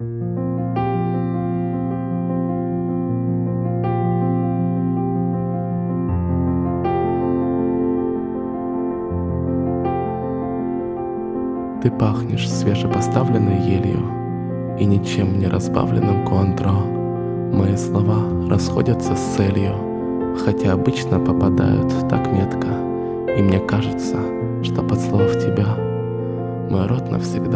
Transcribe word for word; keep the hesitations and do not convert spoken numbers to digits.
Ты пахнешь свежепоставленной елью и ничем не разбавленным контро. Мои слова расходятся с целью, хотя обычно попадают так метко. И мне кажется, что, поцеловав тебя, мой рот навсегда